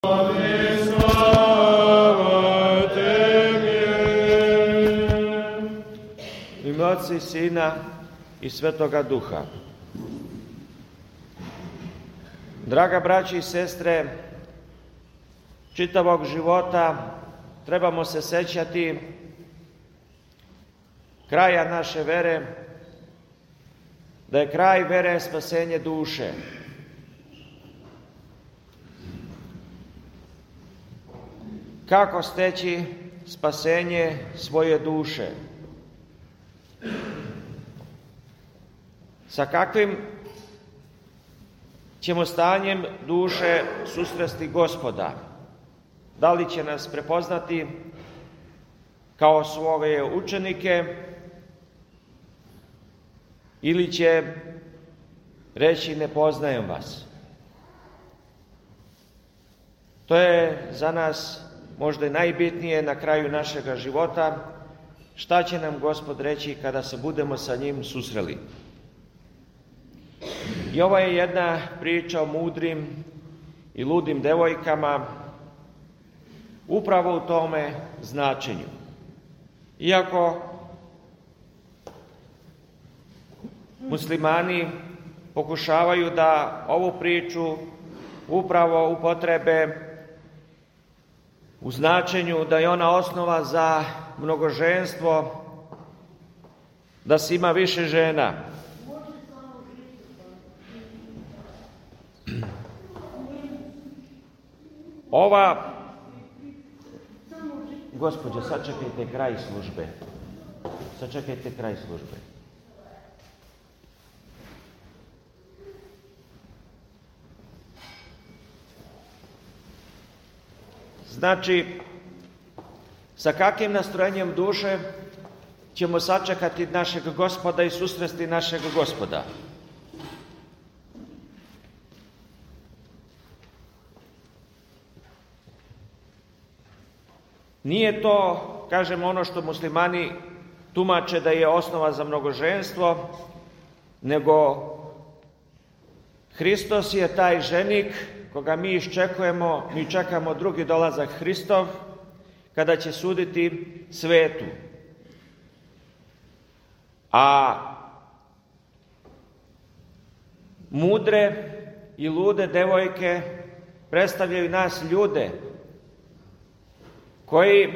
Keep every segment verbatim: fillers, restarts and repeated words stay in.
Otca i Sina i Svetoga Duha. Draga braći i sestre, čitavog života trebamo se sećati kraja naše vere, da je kraj vere spasenje duše. Kako steći spasenje svoje duše? Sa kakvim ćemo stanjem duše susresti Gospoda? Da li će nas prepoznati kao svoje učenike ili će reći ne poznajem vas? To je za nas možda i najbitnije na kraju našega života. Šta će nam Gospod reći kada se budemo sa njim susreli? I ovo je jedna priča o mudrim i ludim devojkama upravo u tome značenju. Iako muslimani pokušavaju da ovu priču upravo upotrebe u značenju da je ona osnova za mnogoženstvo, da se ima više žena. Ova, gospođo, sačekajte kraj službe. Sačekajte kraj službe. Znači, sa kakvim nastrojenjem duše ćemo sačekati našeg Gospoda i susresti našeg Gospoda? Nije to, kažem, ono što muslimani tumače da je osnova za mnogoženstvo, nego Hristos je taj ženik koga mi iščekujemo, mi čekamo drugi dolazak Hristov, kada će suditi svetu. A mudre i lude devojke predstavljaju nas ljude koji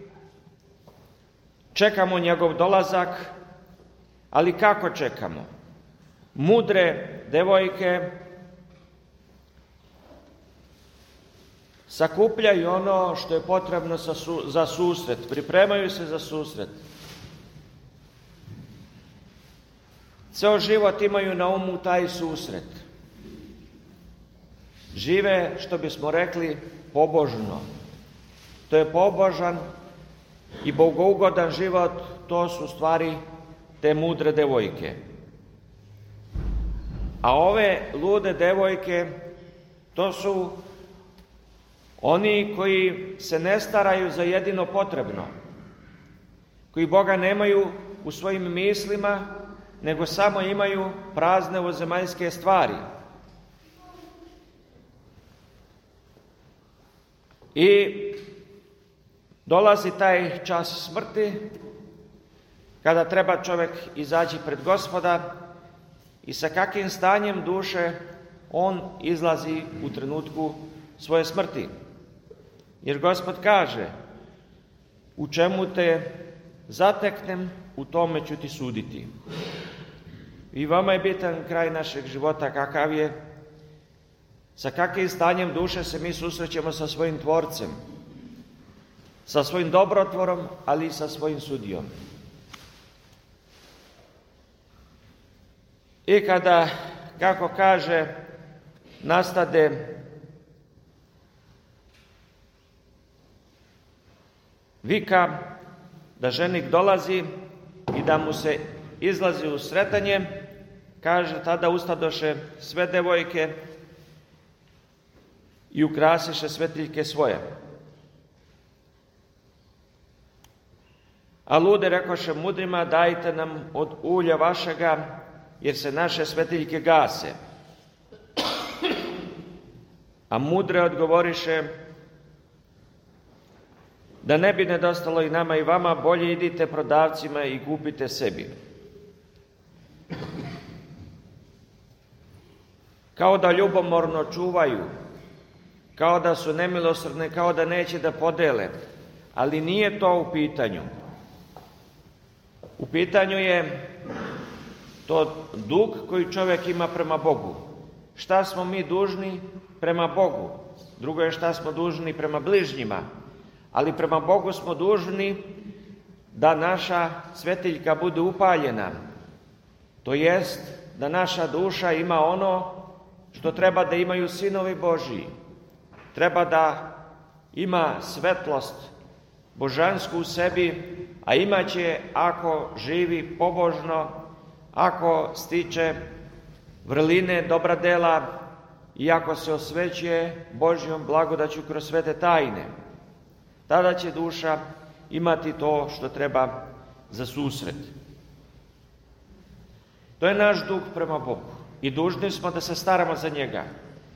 čekamo njegov dolazak, ali kako čekamo? Mudre devojke sakupljaju ono što je potrebno za susret, pripremaju se za susret. Ceo život imaju na umu taj susret. Žive, što bismo rekli, pobožno. To je pobožan i bogougodan život, to su stvari te mudre devojke. A ove lude devojke, to su oni koji se ne staraju za jedino potrebno, koji Boga nemaju u svojim mislima, nego samo imaju prazne ovozemaljske stvari. I dolazi taj čas smrti, kada treba čovjek izaći pred Gospoda i sa kakvim stanjem duše on izlazi u trenutku svoje smrti. Jer Gospod kaže, u čemu te zateknem, u tome ću ti suditi. I vama je bitan kraj našeg života kakav je, sa kakvim stanjem duše se mi susrećemo sa svojim Tvorcem, sa svojim dobrotvorom, ali i sa svojim sudijom. I kada, kako kaže, nastade vika da ženik dolazi i da mu se izlazi u sretanje, kaže, tada ustadoše sve devojke i ukrasiše svetiljke svoje. A lude rekoše mudrima, dajte nam od ulja vašega, jer se naše svetiljke gase. A mudre odgovoriše: da ne bi nedostalo i nama i vama, bolje idite prodavcima i kupite sebi. Kao da ljubomorno čuvaju, kao da su nemilosrdne, kao da neće da podele, ali nije to u pitanju. U pitanju je to dug koji čovjek ima prema Bogu. Šta smo mi dužni prema Bogu? Drugo je šta smo dužni prema bližnjima. Ali prema Bogu smo dužni da naša svetiljka bude upaljena. To jest da naša duša ima ono što treba da imaju sinovi Božji. Treba da ima svetlost božansku u sebi, a imaće ako živi pobožno, ako stiče vrline dobra dela i ako se osvećuje Božjom blagodaću kroz svete tajne. Tada će duša imati to što treba za susret. To je naš dug prema Bogu i dužni smo da se staramo za njega.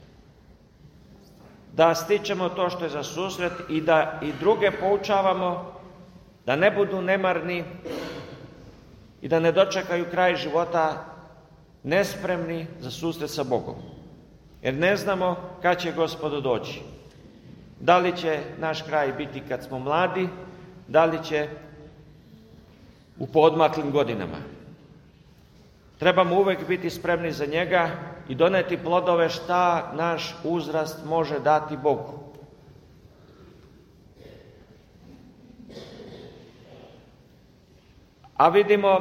Da stičemo to što je za susret i da i druge poučavamo da ne budu nemarni i da ne dočekaju kraj života nespremni za susret sa Bogom. Jer ne znamo kad će Gospod doći. Da li će naš kraj biti kad smo mladi, da li će u poodmaklim godinama. Trebamo uvek biti spremni za njega i doneti plodove šta naš uzrast može dati Bogu. A vidimo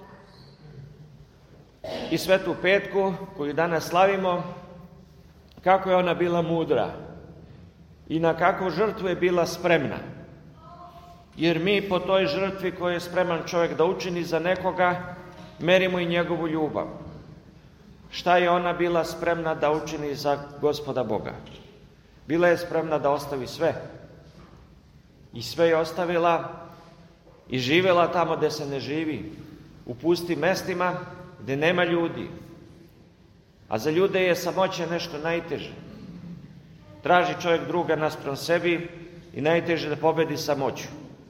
i Svetu Petku koju danas slavimo, kako je ona bila mudra i na kakvu žrtvu je bila spremna. Jer mi po toj žrtvi koju je spreman čovjek da učini za nekoga, merimo i njegovu ljubav. Šta je ona bila spremna da učini za Gospoda Boga? Bila je spremna da ostavi sve. I sve je ostavila i živjela tamo gde se ne živi, u pustim mestima gde nema ljudi. A za ljude je samoća nešto najteže. Traži čovjek druga naspram sebi i najteže da pobedi samoću.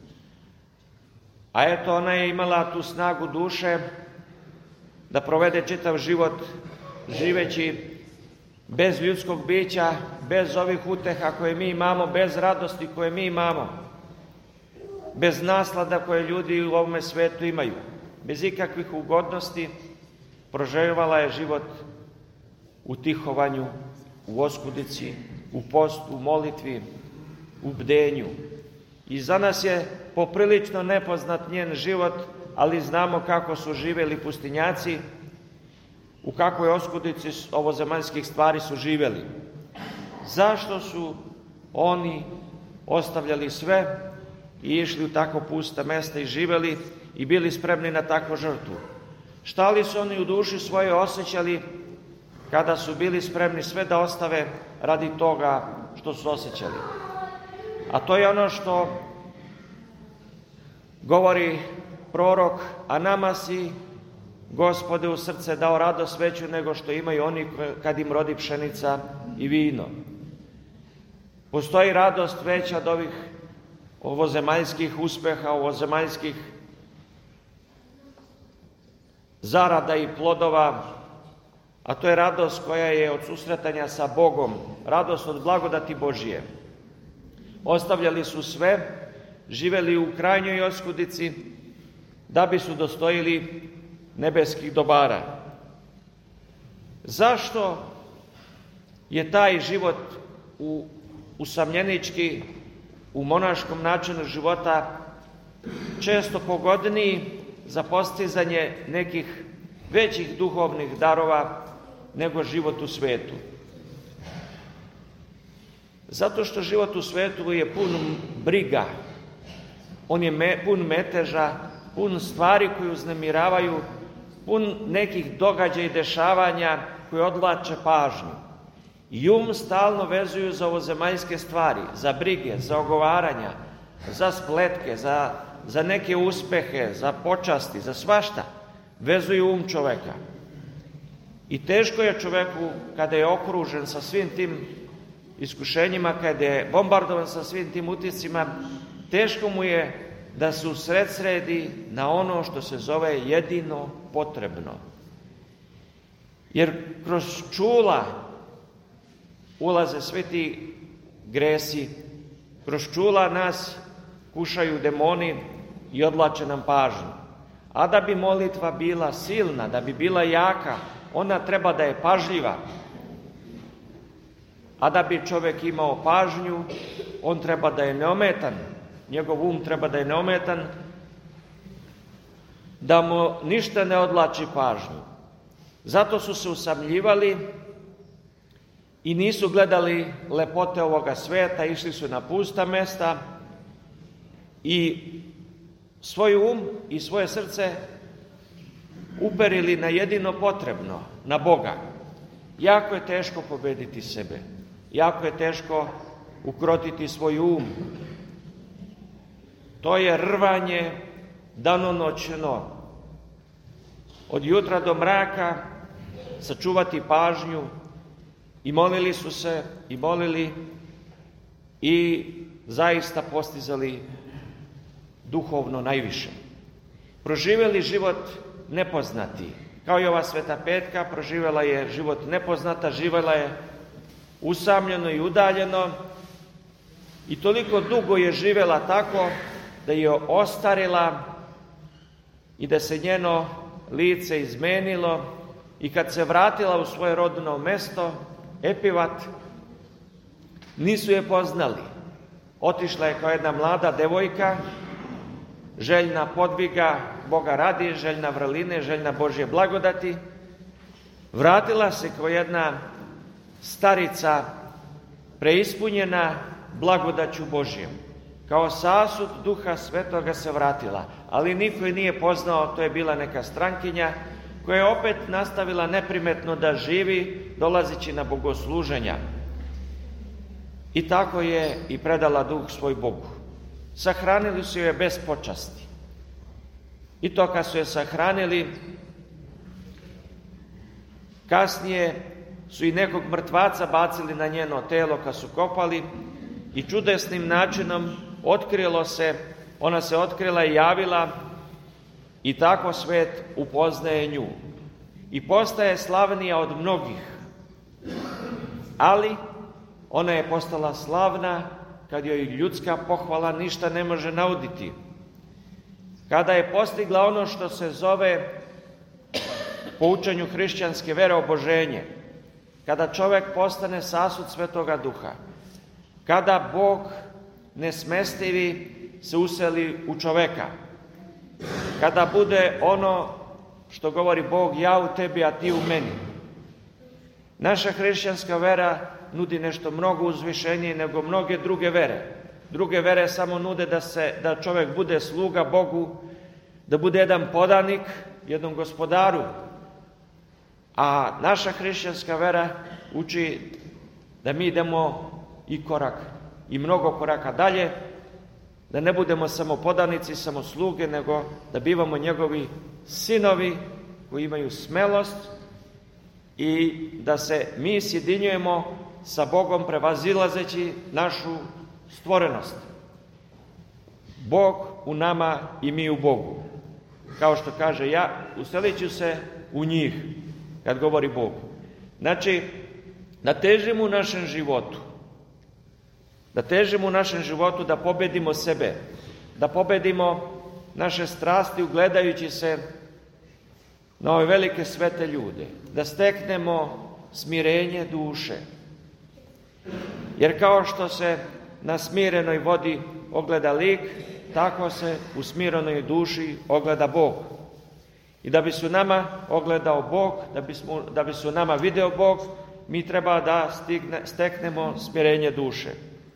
A eto, ona je imala tu snagu duše da provede čitav život živeći bez ljudskog bića, bez ovih uteha koje mi imamo, bez radosti koje mi imamo, bez naslada koje ljudi u ovome svetu imaju, bez ikakvih ugodnosti. Proživljavala je život u tihovanju, u oskudici, u postu, u molitvi, u bdenju. I za nas je poprilično nepoznat njen život, ali znamo kako su živjeli pustinjaci, u kakvoj oskudici ovozemaljskih stvari su živjeli. Zašto su oni ostavljali sve i išli u tako pusta mesta i živjeli i bili spremni na takvu žrtvu? Šta li su oni u duši svoje osjećali kada su bili spremni sve da ostave radi toga što su osjećali? A to je ono što govori prorok: a nama si, Gospode, u srce dao radost veću nego što imaju oni kad im rodi pšenica i vino. Postoji radost veća od ovih ovozemaljskih uspeha, ovozemaljskih zarada i plodova, a to je radost koja je od susretanja sa Bogom, radost od blagodati Božije. Ostavljali su sve, živeli u krajnjoj oskudici, da bi su dostojili nebeskih dobara. Zašto je taj život u usamljenički, u monaškom načinu života često pogodniji za postizanje nekih većih duhovnih darova nego život u svetu? Zato što život u svetu je pun briga, on je me, pun meteža, pun stvari koje uznemiravaju, pun nekih događaja i dešavanja koje odvlače pažnju. I um stalno vezuju za ovozemaljske stvari, za brige, za ogovaranja, za spletke, za, za neke uspehe, za počasti, za svašta. Vezuju um čoveka. I teško je čoveku kada je okružen sa svim tim iskušenjima, kad je bombardovan sa svim tim utiscima, teško mu je da se usredsredi na ono što se zove jedino potrebno. Jer kroz čula ulaze svi ti gresi, kroz čula nas kušaju demoni i odvlače nam pažnju. A da bi molitva bila silna, da bi bila jaka, ona treba da je pažljiva. A da bi čovjek imao pažnju, on treba da je neometan. Njegov um treba da je neometan, da mu ništa ne odvlači pažnju. Zato su se usamljivali i nisu gledali lepote ovoga sveta, išli su na pusta mesta i svoj um i svoje srce uperili na jedino potrebno, na Boga. Jako je teško pobediti sebe, jako je teško ukrotiti svoj um. To je rvanje danonoćno, od jutra do mraka, sačuvati pažnju. I molili su se, i molili, i zaista postizali duhovno najviše. Proživjeli život nepoznati. Kao i ova Sveta Petka, proživjela je život nepoznata, živjela je usamljeno i udaljeno i toliko dugo je živjela tako da je ostarila i da se njeno lice izmenilo i kad se vratila u svoje rodno mesto, Epivat, nisu je poznali. Otišla je kao jedna mlada devojka, željna podviga Boga radi, željna vrline, željna Božje blagodati. Vratila se kao jedna starica preispunjena blagodaću Božjom. Kao sasud Duha Svetoga se vratila, ali niko je nije poznao, to je bila neka strankinja koja je opet nastavila neprimetno da živi, dolazeći na bogosluženja. I tako je i predala duh svoj Bogu. Sahranili su je bez počasti. I to kad su je sahranili, kasnije su i nekog mrtvaca bacili na njeno telo kad su kopali i čudesnim načinom otkrilo se, ona se otkrila i javila i tako svet upoznaje nju. I postaje slavnija od mnogih. Ali ona je postala slavna kad joj ljudska pohvala ništa ne može nauditi. Kada je postigla ono što se zove po učenju hrišćanske vere oboženje, kada čovjek postane sasud Svetoga Duha, kada Bog nesmestivi se useli u čoveka, kada bude ono što govori Bog, ja u tebi, a ti u meni. Naša hrišćanska vera nudi nešto mnogo uzvišenije nego mnoge druge vere. Druge vere samo nude da, se, da čovjek bude sluga Bogu, da bude jedan podanik jednom gospodaru. A naša hrišćanska vera uči da mi idemo i korak, i mnogo koraka dalje, da ne budemo samo podanici, samo sluge, nego da bivamo njegovi sinovi koji imaju smelost i da se mi sjedinjujemo sa Bogom prevazilazeći našu stvorenost. Bog u nama i mi u Bogu. Kao što kaže, ja uselit ću se u njih, kad govori Bog. Znači, da težimo u našem životu, da težimo u našem životu da pobedimo sebe, da pobedimo naše strasti ugledajući se na ove velike svete ljude, da steknemo smirenje duše. Jer kao što se na smirenoj vodi ogleda lik, tako se u smirenoj duši ogleda Bog. I da bi se u nama ogledao Bog, da, bismo, da bi se u nama video Bog, mi treba da stigne, steknemo smirenje duše.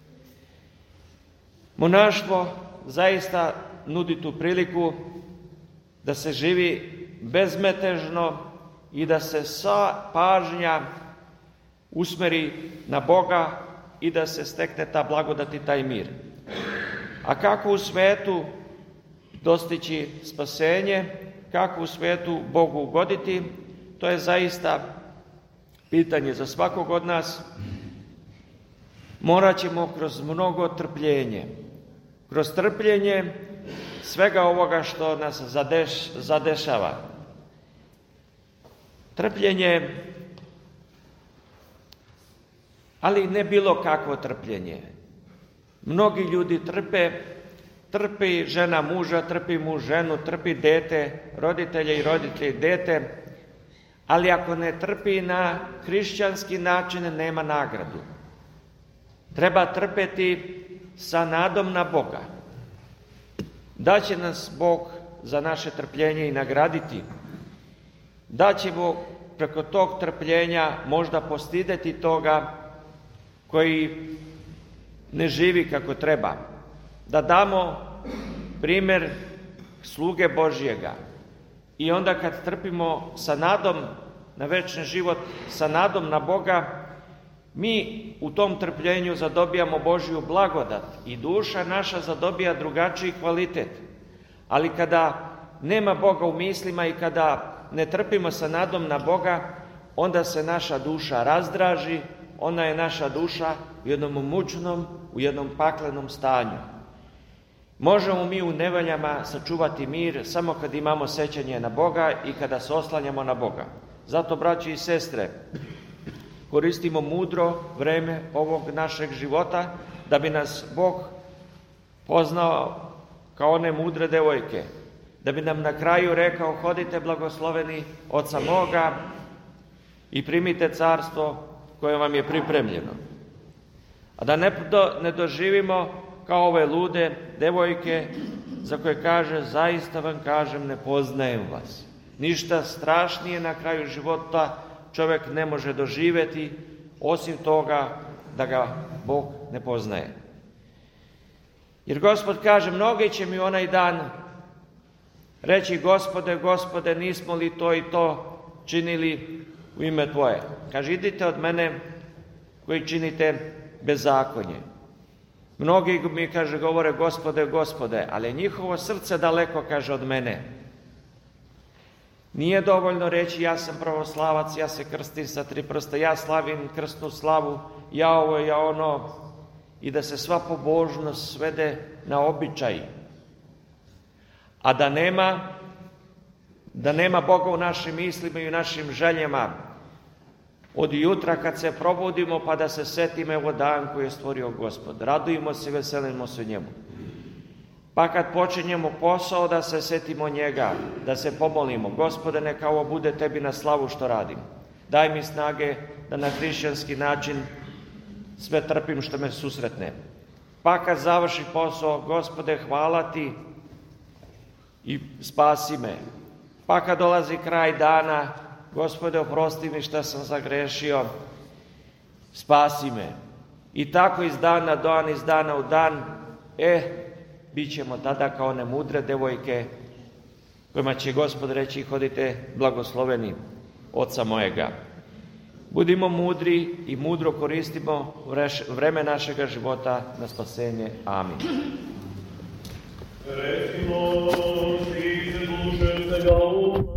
Monaštvo zaista nudi tu priliku da se živi bezmetežno i da se sva pažnja usmeri na Boga i da se stekne ta blagodat i taj mir. A kako u svetu dostići spasenje, kako u svetu Bogu ugoditi, to je zaista pitanje za svakog od nas. morat ćemo kroz mnogo trpljenje. Kroz trpljenje svega ovoga što nas zadeš, zadešava. Trpljenje, ali ne bilo kakvo trpljenje. Mnogi ljudi trpe, trpi žena muža, trpi muž ženu, trpi dete, roditelje i roditelji dete, ali ako ne trpi na hrišćanski način, nema nagradu. Treba trpeti sa nadom na Boga. Da će nas Bog za naše trpljenje i nagraditi. Da ćemo preko tog trpljenja možda postideti toga koji ne živi kako treba. Da damo primjer sluge Božjega. I onda kad trpimo sa nadom na večni život, sa nadom na Boga, mi u tom trpljenju zadobijamo Božju blagodat i duša naša zadobija drugačiji kvalitet. Ali kada nema Boga u mislima i kada ne trpimo sa nadom na Boga, onda se naša duša razdraži, ona je naša duša u jednom mučnom, u jednom paklenom stanju. Možemo mi u nevoljama sačuvati mir samo kad imamo sećanje na Boga i kada se oslanjamo na Boga. Zato, braći i sestre, koristimo mudro vreme ovog našeg života da bi nas Bog poznao kao one mudre devojke, da bi nam na kraju rekao: hodite blagosloveni Oca moga i primite carstvo koje vam je pripremljeno. A da ne, do, ne doživimo kao ove lude devojke za koje kaže: zaista vam kažem, ne poznajem vas. Ništa strašnije na kraju života čovjek ne može doživjeti osim toga da ga Bog ne poznaje. Jer Gospod kaže: mnogi će mi onaj dan reći: Gospode, Gospode, nismo li to i to činili u ime Tvoje? Kaže: idite od mene koji činite bezakonje. Mnogi mi, kaže, govore: Gospode, Gospode, ali njihovo srce daleko, kaže, od mene. Nije dovoljno reći: ja sam pravoslavac, ja se krstim sa tri prsta, ja slavim krstnu slavu, ja ovo, ja ono, i da se sva pobožnost svede na običaj. A da nema, da nema Boga u našim mislima i u našim željama, od jutra kad se probudimo pa da se setimo evo dan koji je stvorio Gospod. Radujemo se i veselimo se njemu. Pa kad počinjemo posao da se setimo njega, da se pomolimo: Gospode, neka ovo bude tebi na slavu što radim. Daj mi snage da na hrišćanski način sve trpim što me susretne. Pa kad završi posao: Gospode, hvala ti i spasi me. Pa kad dolazi kraj dana: Gospode, oprosti mi što sam zagrešio, spasi me. I tako iz dana do dana, iz dana u dan, e, bit ćemo tada kao one mudre devojke kojima će Gospod reći: hodite blagosloveni Oca mojega. Budimo mudri i mudro koristimo vreme našega života na spasenje. Amin. Recimo, ti se duše svega